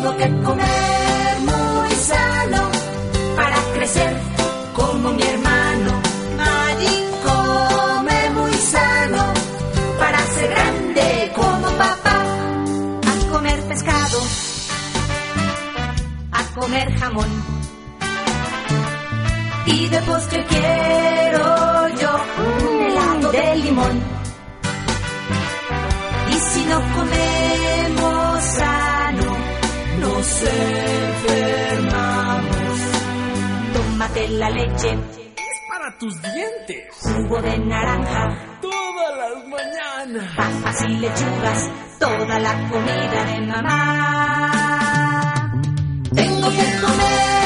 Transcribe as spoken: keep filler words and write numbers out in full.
Tengo que comer muy sano para crecer como mi hermano. Maggie come muy sano para ser grande como papá. A comer pescado, a comer jamón, y de postre quiero yo un helado de limón. Y si no comemos sano, nos enfermamos. Tómate la leche, es para tus dientes. Jugo de naranja, todas las mañanas. Papas y lechugas, toda la comida de mamá. Tengo que comer